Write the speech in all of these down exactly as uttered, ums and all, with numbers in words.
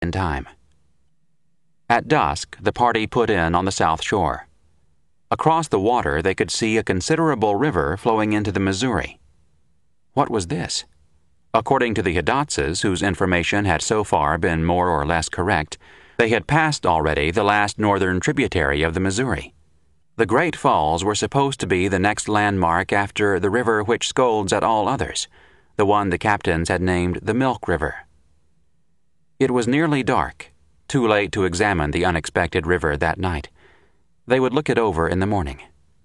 in time. At dusk, the party put in on the south shore. Across the water, they could see a considerable river flowing into the Missouri. What was this? According to the Hidatzes, whose information had so far been more or less correct, they had passed already the last northern tributary of the Missouri. The Great Falls were supposed to be the next landmark after the river which scolds at all others, the one the captains had named the Milk River. It was nearly dark, too late to examine the unexpected river that night. They would look it over in the morning.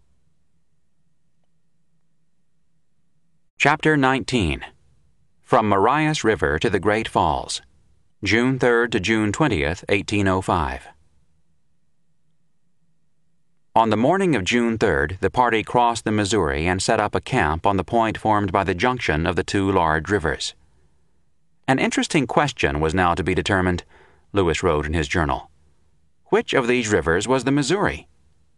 Chapter nineteen. From Marias River to the Great Falls, June third to June twentieth, eighteen oh five. On the morning of June third, the party crossed the Missouri and set up a camp on the point formed by the junction of the two large rivers. An interesting question was now to be determined, Lewis wrote in his journal. Which of these rivers was the Missouri?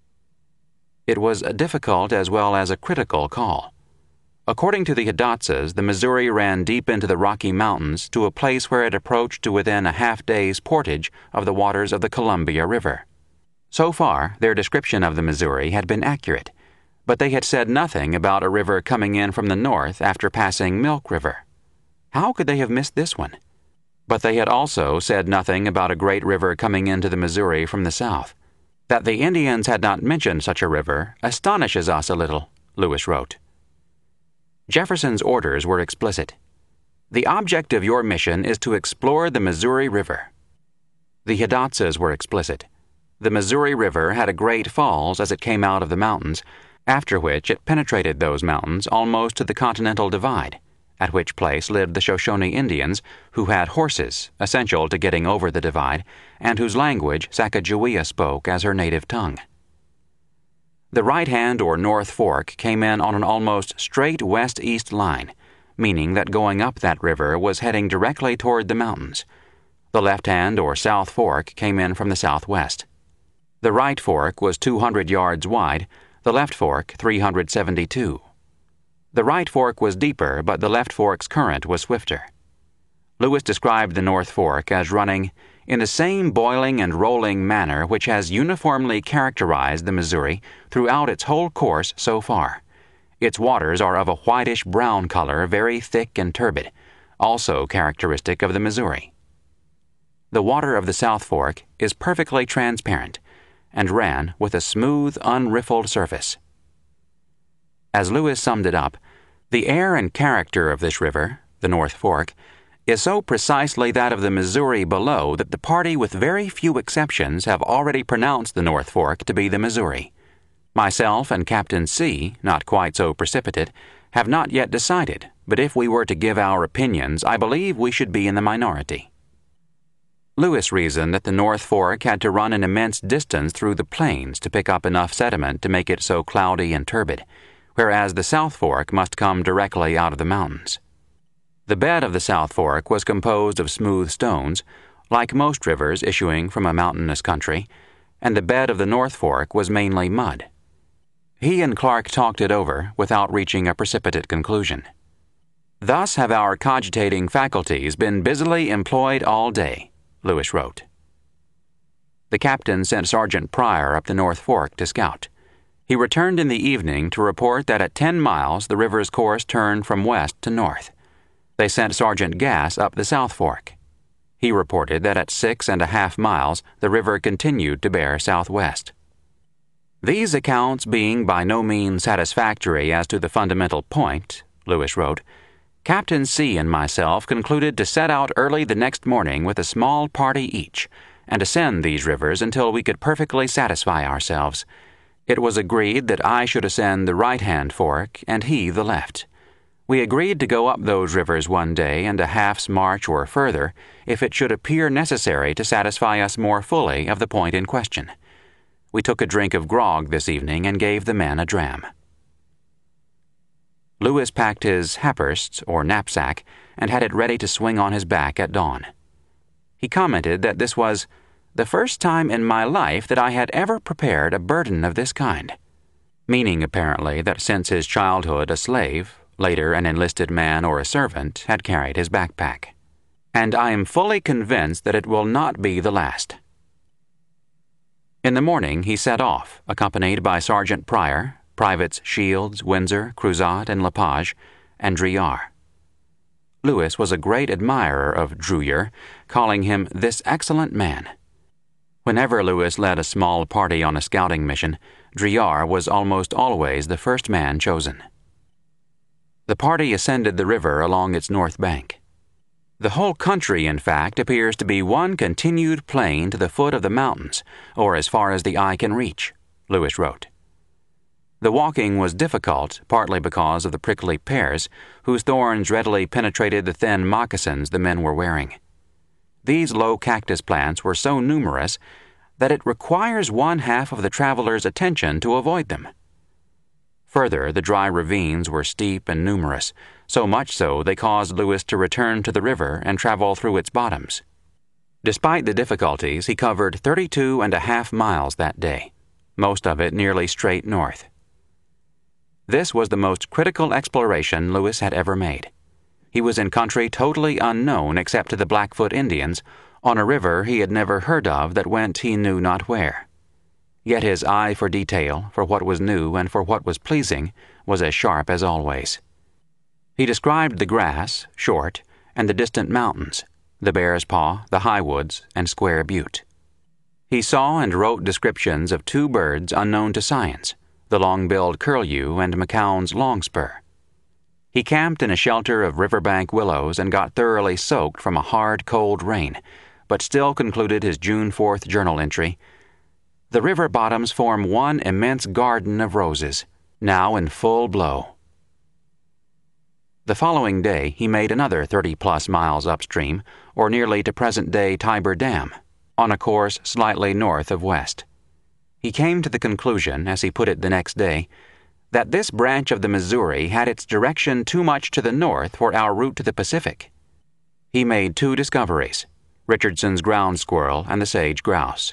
It was a difficult as well as a critical call. According to the Hidatzes, the Missouri ran deep into the Rocky Mountains to a place where it approached to within a half-day's portage of the waters of the Columbia River. So far, their description of the Missouri had been accurate, but they had said nothing about a river coming in from the north after passing Milk River. How could they have missed this one? But they had also said nothing about a great river coming into the Missouri from the south. That the Indians had not mentioned such a river astonishes us a little, Lewis wrote. Jefferson's orders were explicit. The object of your mission is to explore the Missouri River. The Hidatzes were explicit. The Missouri River had a great falls as it came out of the mountains, after which it penetrated those mountains almost to the Continental Divide, at which place lived the Shoshone Indians, who had horses, essential to getting over the divide, and whose language Sacagawea spoke as her native tongue. The right-hand or North Fork came in on an almost straight west-east line, meaning that going up that river was heading directly toward the mountains. The left-hand or South Fork came in from the southwest. The right fork was two hundred yards wide, the left fork three hundred seventy-two. The right fork was deeper, but the left fork's current was swifter. Lewis described the North Fork as running in the same boiling and rolling manner which has uniformly characterized the Missouri throughout its whole course so far. Its waters are of a whitish-brown color, very thick and turbid, also characteristic of the Missouri. The water of the South Fork is perfectly transparent, and ran with a smooth, unriffled surface. As Lewis summed it up, the air and character of this river, the North Fork, is so precisely that of the Missouri below that the party with very few exceptions have already pronounced the North Fork to be the Missouri. Myself and Captain C, not quite so precipitate, have not yet decided, but if we were to give our opinions, I believe we should be in the minority. Lewis reasoned that the North Fork had to run an immense distance through the plains to pick up enough sediment to make it so cloudy and turbid, whereas the South Fork must come directly out of the mountains. The bed of the South Fork was composed of smooth stones, like most rivers issuing from a mountainous country, and the bed of the North Fork was mainly mud. He and Clark talked it over without reaching a precipitate conclusion. Thus have our cogitating faculties been busily employed all day, Lewis wrote. The captain sent Sergeant Pryor up the North Fork to scout. He returned in the evening to report that at ten miles the river's course turned from west to north. They sent Sergeant Gass up the South Fork. He reported that at six and a half miles the river continued to bear southwest. These accounts being by no means satisfactory as to the fundamental point, Lewis wrote, Captain C and myself concluded to set out early the next morning with a small party each, and ascend these rivers until we could perfectly satisfy ourselves. It was agreed that I should ascend the right-hand fork, and he the left. We agreed to go up those rivers one day and a half's march or further, if it should appear necessary to satisfy us more fully of the point in question. We took a drink of grog this evening and gave the men a dram. Lewis packed his happerst, or knapsack, and had it ready to swing on his back at dawn. He commented that this was the first time in my life that I had ever prepared a burden of this kind, meaning apparently that since his childhood a slave, later an enlisted man or a servant, had carried his backpack. and I am fully convinced that it will not be the last." In the morning he set off, accompanied by Sergeant Pryor, Privates Shields, Windsor, Cruzat, and Lepage, and Drouillard. Lewis was a great admirer of Drouillard, calling him "this excellent man." Whenever Lewis led a small party on a scouting mission, Drouillard was almost always the first man chosen. The party ascended the river along its north bank. "The whole country, in fact, appears to be one continued plain to the foot of the mountains, or as far as the eye can reach," Lewis wrote. The walking was difficult, partly because of the prickly pears, whose thorns readily penetrated the thin moccasins the men were wearing. These low cactus plants were so numerous that it requires one half of the traveler's attention to avoid them. Further, the dry ravines were steep and numerous, so much so they caused Lewis to return to the river and travel through its bottoms. Despite the difficulties, he covered thirty-two and a half miles that day, most of it nearly straight north. This was the most critical exploration Lewis had ever made. He was in country totally unknown except to the Blackfoot Indians, on a river he had never heard of that went he knew not where. Yet his eye for detail, for what was new and for what was pleasing, was as sharp as always. He described the grass, short, and the distant mountains, the Bear's Paw, the High Woods, and Square Butte. He saw and wrote descriptions of two birds unknown to science, the long-billed curlew and McCown's longspur. He camped in a shelter of riverbank willows and got thoroughly soaked from a hard, cold rain, but still concluded his June fourth journal entry, "The river bottoms form one immense garden of roses, now in full blow." The following day he made another thirty-plus miles upstream, or nearly to present-day Tiber Dam, on a course slightly north of west. He came to the conclusion, as he put it the next day, that this branch of the Missouri had its direction too much to the north for our route to the Pacific. He made two discoveries, Richardson's ground squirrel and the sage grouse.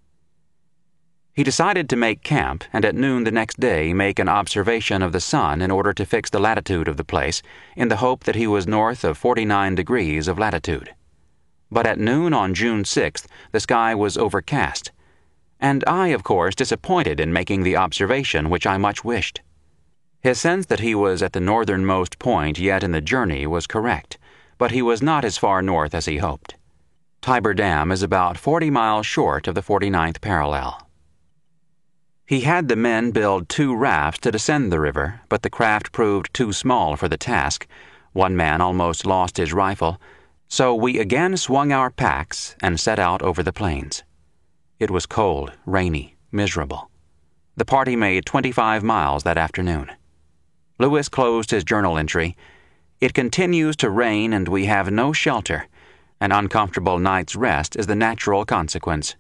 He decided to make camp and at noon the next day make an observation of the sun in order to fix the latitude of the place, in the hope that he was north of forty-nine degrees of latitude. But at noon on June sixth the sky was overcast, and I, of course, disappointed in making the observation which I much wished. His sense that he was at the northernmost point yet in the journey was correct, but he was not as far north as he hoped. Tiber Dam is about forty miles short of the forty-ninth parallel. He had the men build two rafts to descend the river, but the craft proved too small for the task. One man almost lost his rifle, so we again swung our packs and set out over the plains. It was cold, rainy, miserable. The party made twenty-five miles that afternoon. Lewis closed his journal entry, "It continues to rain and we have no shelter. An uncomfortable night's rest is the natural consequence."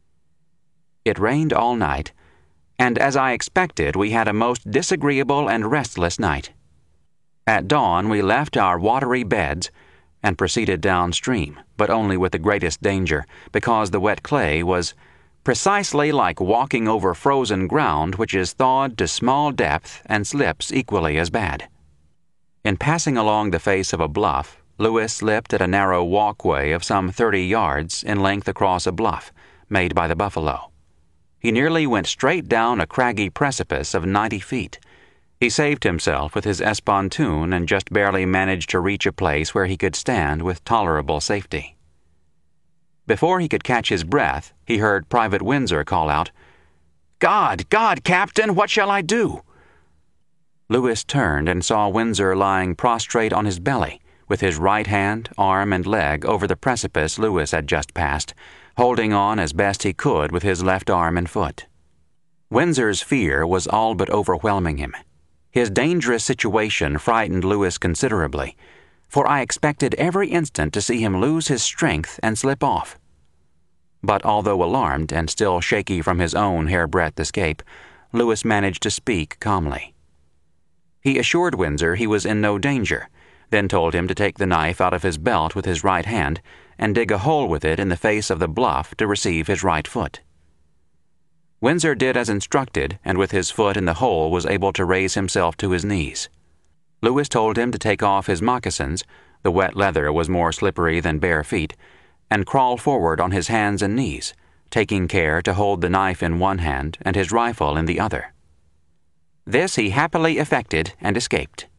It rained all night, and as I expected, we had a most disagreeable and restless night. At dawn we left our watery beds and proceeded downstream, but only with the greatest danger, because the wet clay was precisely like walking over frozen ground which is thawed to small depth and slips equally as bad. In passing along the face of a bluff, Lewis slipped at a narrow walkway of some thirty yards in length across a bluff, made by the buffalo. He nearly went straight down a craggy precipice of ninety feet. He saved himself with his espontoon and just barely managed to reach a place where he could stand with tolerable safety. Before he could catch his breath, he heard Private Windsor call out, "God, God, Captain, what shall I do?" Lewis turned and saw Windsor lying prostrate on his belly, with his right hand, arm, and leg over the precipice Lewis had just passed, holding on as best he could with his left arm and foot. Windsor's fear was all but overwhelming him. His dangerous situation frightened Lewis considerably, for I expected every instant to see him lose his strength and slip off. But although alarmed and still shaky from his own hairbreadth escape, Lewis managed to speak calmly. He assured Windsor he was in no danger, then told him to take the knife out of his belt with his right hand and dig a hole with it in the face of the bluff to receive his right foot. Windsor did as instructed, and with his foot in the hole was able to raise himself to his knees. Lewis told him to take off his moccasins, The wet leather was more slippery than bare feet, and crawled forward on his hands and knees, taking care to hold the knife in one hand and his rifle in the other. This he happily effected and escaped.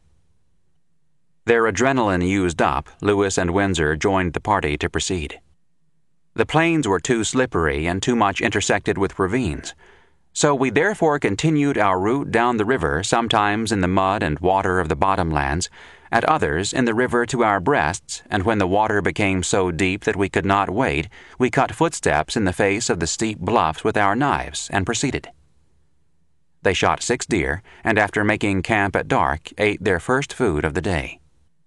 Their adrenaline used up, Lewis and Windsor joined the party to proceed. The plains were too slippery and too much intersected with ravines, so we therefore continued our route down the river, sometimes in the mud and water of the bottomlands, at others in the river to our breasts, and when the water became so deep that we could not wade, we cut footsteps in the face of the steep bluffs with our knives and proceeded. They shot six deer, and after making camp at dark, ate their first food of the day.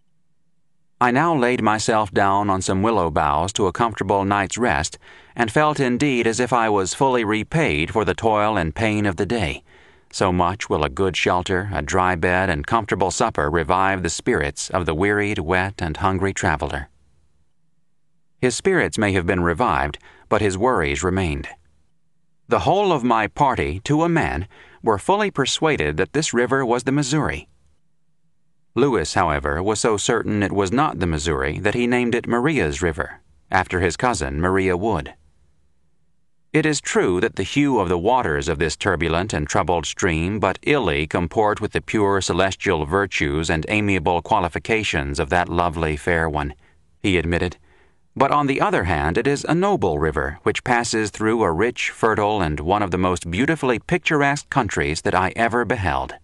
I now laid myself down on some willow boughs to a comfortable night's rest, and felt indeed as if I was fully repaid for the toil and pain of the day. So much will a good shelter, a dry bed, and comfortable supper revive the spirits of the wearied, wet, and hungry traveler. His spirits may have been revived, but his worries remained. The whole of my party, to a man, were fully persuaded that this river was the Missouri. Lewis, however, was so certain it was not the Missouri that he named it Maria's River, after his cousin Maria Wood. It is true that the hue of the waters of this turbulent and troubled stream but illy comport with the pure celestial virtues and amiable qualifications of that lovely fair one, he admitted. But on the other hand, it is a noble river which passes through a rich, fertile, and one of the most beautifully picturesque countries that I ever beheld.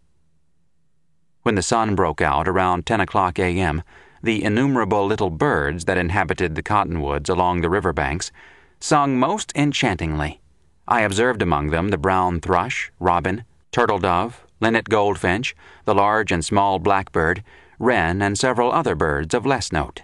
When the sun broke out around ten o'clock a m, the innumerable little birds that inhabited the cottonwoods along the river banks sung most enchantingly. I observed among them the brown thrush, robin, turtle-dove, linnet goldfinch, the large and small blackbird, wren, and several other birds of less note.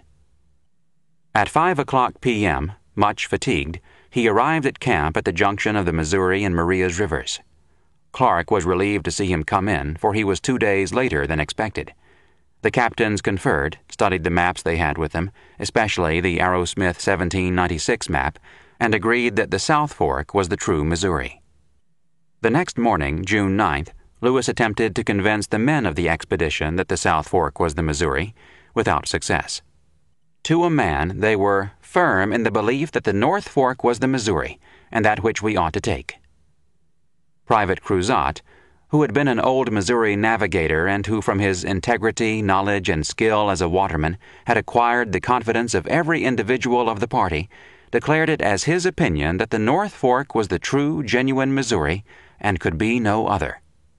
At five o'clock p m, much fatigued, he arrived at camp at the junction of the Missouri and Maria's rivers. Clark was relieved to see him come in, for he was two days later than expected. The captains conferred, studied the maps they had with them, especially the Arrowsmith seventeen ninety-six map, and agreed that the South Fork was the true Missouri. The next morning, June ninth, Lewis attempted to convince the men of the expedition that the South Fork was the Missouri, without success. To a man, they were firm in the belief that the North Fork was the Missouri, and that which we ought to take. Private Cruzat, who had been an old Missouri navigator and who from his integrity, knowledge, and skill as a waterman had acquired the confidence of every individual of the party, declared it as his opinion that the North Fork was the true, genuine Missouri, and could be no other.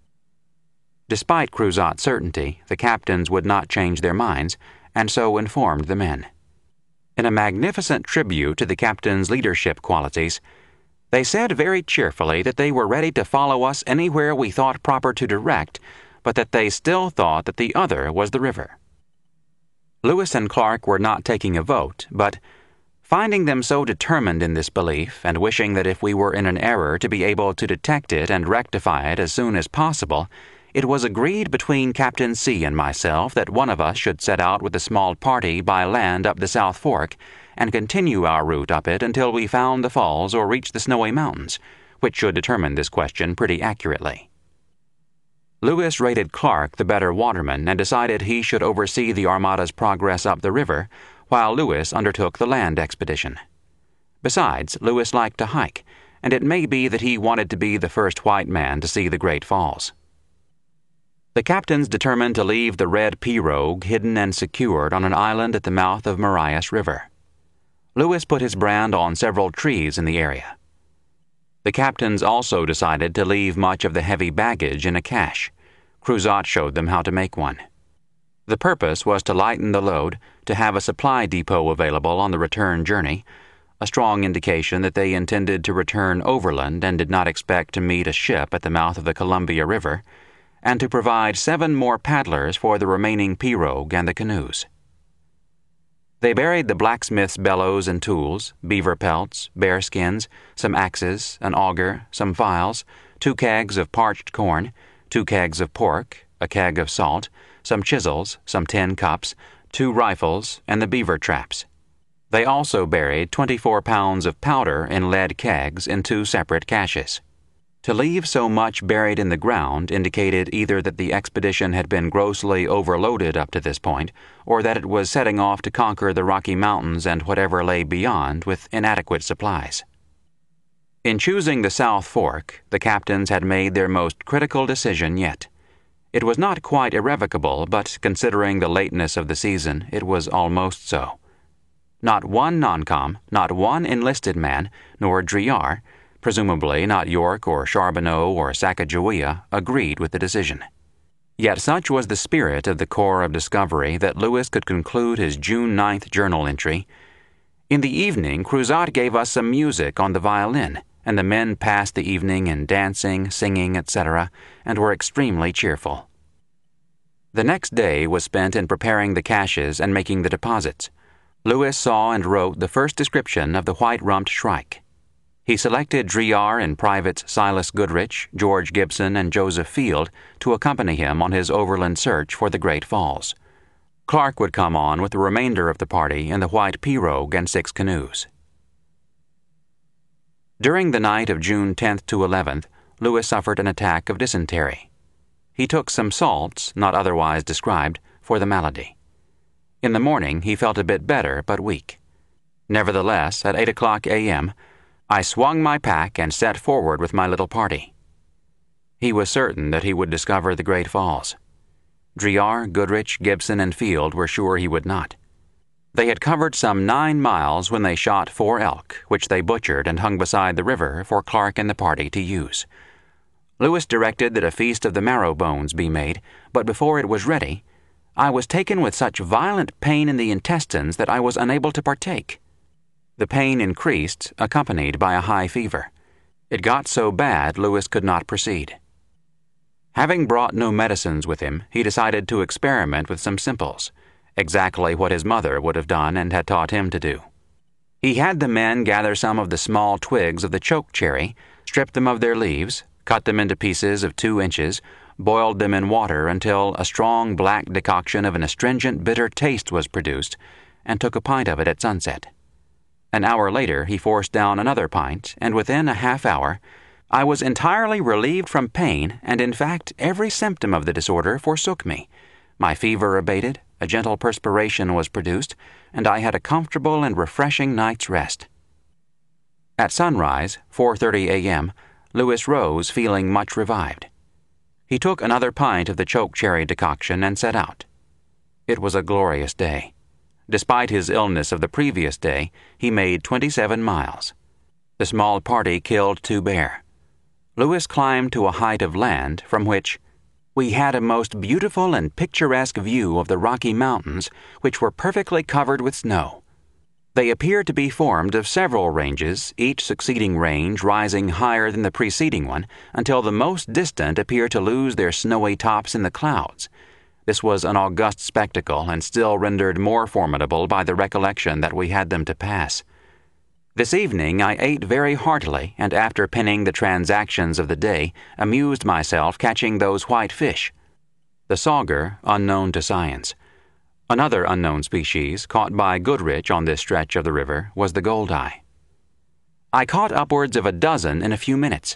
Despite Cruzat's certainty, the captains would not change their minds, and so informed the men. In a magnificent tribute to the captain's leadership qualities, they said very cheerfully that they were ready to follow us anywhere we thought proper to direct, but that they still thought that the other was the river. Lewis and Clark were not taking a vote, but, finding them so determined in this belief, and wishing that if we were in an error to be able to detect it and rectify it as soon as possible, it was agreed between Captain C and myself that one of us should set out with a small party by land up the South Fork, and continue our route up it until we found the falls or reached the Snowy Mountains, which should determine this question pretty accurately. Lewis rated Clark the better waterman and decided he should oversee the Armada's progress up the river, while Lewis undertook the land expedition. Besides, Lewis liked to hike, and it may be that he wanted to be the first white man to see the Great Falls. The captains determined to leave the red pirogue hidden and secured on an island at the mouth of Marias River. Lewis put his brand on several trees in the area. The captains also decided to leave much of the heavy baggage in a cache. Cruzat showed them how to make one. The purpose was to lighten the load, to have a supply depot available on the return journey, a strong indication that they intended to return overland and did not expect to meet a ship at the mouth of the Columbia River, and to provide seven more paddlers for the remaining pirogue and the canoes. They buried the blacksmith's bellows and tools, beaver pelts, bear skins, some axes, an auger, some files, two kegs of parched corn, two kegs of pork, a keg of salt, some chisels, some tin cups, two rifles, and the beaver traps. They also buried twenty-four pounds of powder in lead kegs in two separate caches. To leave so much buried in the ground indicated either that the expedition had been grossly overloaded up to this point, or that it was setting off to conquer the Rocky Mountains and whatever lay beyond with inadequate supplies. In choosing the South Fork, the captains had made their most critical decision yet. It was not quite irrevocable, but considering the lateness of the season, it was almost so. Not one non-com, not one enlisted man, nor Driar, presumably not York or Charbonneau or Sacagawea, agreed with the decision. Yet such was the spirit of the Corps of Discovery that Lewis could conclude his June ninth journal entry. In the evening, Cruzat gave us some music on the violin, and the men passed the evening in dancing, singing, et cetera, and were extremely cheerful. The next day was spent in preparing the caches and making the deposits. Lewis saw and wrote the first description of the white-rumped shrike. He selected Driar and Privates Silas Goodrich, George Gibson, and Joseph Field to accompany him on his overland search for the Great Falls. Clark would come on with the remainder of the party in the white pirogue and six canoes. During the night of June tenth to eleventh, Lewis suffered an attack of dysentery. He took some salts, not otherwise described, for the malady. In the morning he felt a bit better but weak. Nevertheless, at eight o'clock a m, I swung my pack and set forward with my little party. He was certain that he would discover the Great Falls. Driar, Goodrich, Gibson, and Field were sure he would not. They had covered some nine miles when they shot four elk, which they butchered and hung beside the river for Clark and the party to use. Lewis directed that a feast of the marrow bones be made, but before it was ready, I was taken with such violent pain in the intestines that I was unable to partake. The pain increased, accompanied by a high fever. It got so bad Lewis could not proceed. Having brought no medicines with him, he decided to experiment with some simples, exactly what his mother would have done and had taught him to do. He had the men gather some of the small twigs of the choke cherry, strip them of their leaves, cut them into pieces of two inches, boiled them in water until a strong black decoction of an astringent bitter taste was produced, and took a pint of it at sunset. An hour later he forced down another pint, and within a half hour I was entirely relieved from pain, and in fact every symptom of the disorder forsook me. My fever abated, a gentle perspiration was produced, and I had a comfortable and refreshing night's rest. At sunrise, four thirty a m, Lewis rose feeling much revived. He took another pint of the choke cherry decoction and set out. It was a glorious day. Despite his illness of the previous day, he made twenty-seven miles. The small party killed two bear. Lewis climbed to a height of land from which we had a most beautiful and picturesque view of the Rocky Mountains, which were perfectly covered with snow. They appeared to be formed of several ranges, each succeeding range rising higher than the preceding one, until the most distant appeared to lose their snowy tops in the clouds. This was an august spectacle, and still rendered more formidable by the recollection that we had them to pass. This evening I ate very heartily, and after penning the transactions of the day, amused myself catching those white fish. The sauger, unknown to science. Another unknown species, caught by Goodrich on this stretch of the river, was the goldeye. I caught upwards of a dozen in a few minutes.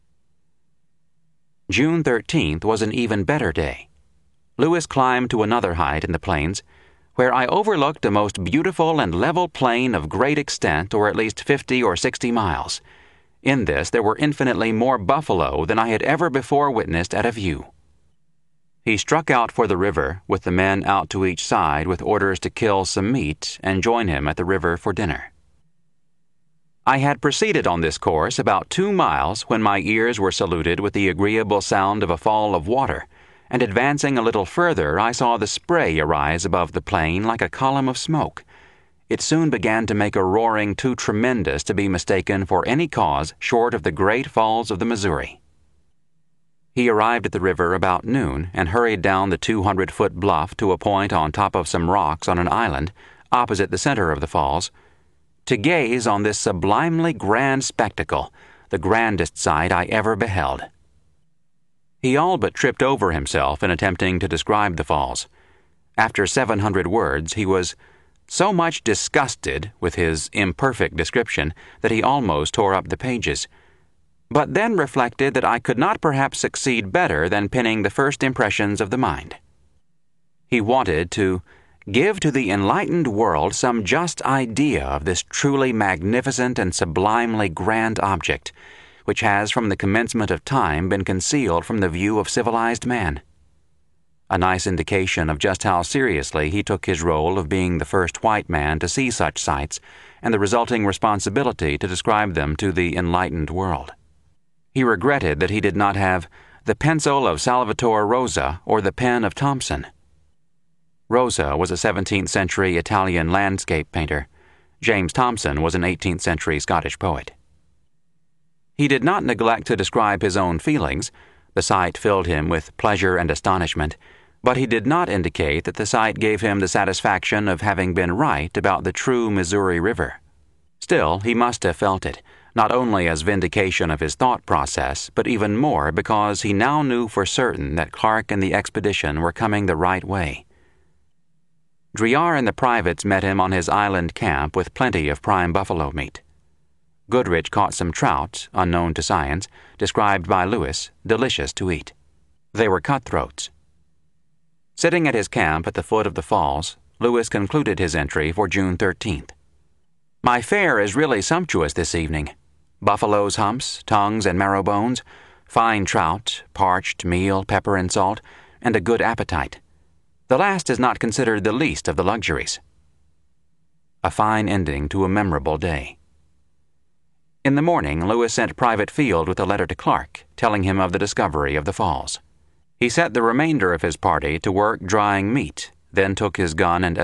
June thirteenth was an even better day. Lewis climbed to another height in the plains, where I overlooked a most beautiful and level plain of great extent, or at least fifty or sixty miles. In this there were infinitely more buffalo than I had ever before witnessed at a view. He struck out for the river, with the men out to each side with orders to kill some meat and join him at the river for dinner. I had proceeded on this course about two miles when my ears were saluted with the agreeable sound of a fall of water, and advancing a little further I saw the spray arise above the plain like a column of smoke. It soon began to make a roaring too tremendous to be mistaken for any cause short of the Great Falls of the Missouri. He arrived at the river about noon and hurried down the two hundred foot bluff to a point on top of some rocks on an island, opposite the center of the falls, to gaze on this sublimely grand spectacle, the grandest sight I ever beheld. He all but tripped over himself in attempting to describe the falls. After seven hundred words, he was so much disgusted with his imperfect description that he almost tore up the pages. but then reflected that I could not perhaps succeed better than pinning the first impressions of the mind. He wanted to give to the enlightened world some just idea of this truly magnificent and sublimely grand object, which has from the commencement of time been concealed from the view of civilized man. A nice indication of just how seriously he took his role of being the first white man to see such sights and the resulting responsibility to describe them to the enlightened world. He regretted that he did not have the pencil of Salvator Rosa or the pen of Thomson. Rosa was a seventeenth century Italian landscape painter. James Thomson was an eighteenth century Scottish poet. He did not neglect to describe his own feelings. The sight filled him with pleasure and astonishment, but he did not indicate that the sight gave him the satisfaction of having been right about the true Missouri River. Still, he must have felt it, not only as vindication of his thought process, but even more because he now knew for certain that Clark and the expedition were coming the right way. Driar and the privates met him on his island camp with plenty of prime buffalo meat. Goodrich caught some trout, unknown to science, described by Lewis, delicious to eat. They were cutthroats. Sitting at his camp at the foot of the falls, Lewis concluded his entry for June thirteenth. My fare is really sumptuous this evening. Buffalo's humps, tongues, and marrow bones, fine trout, parched meal, pepper and salt, and a good appetite. The last is not considered the least of the luxuries. A fine ending to a memorable day. In the morning, Lewis sent Private Field with a letter to Clark, telling him of the discovery of the falls. He set the remainder of his party to work drying meat, then took his gun and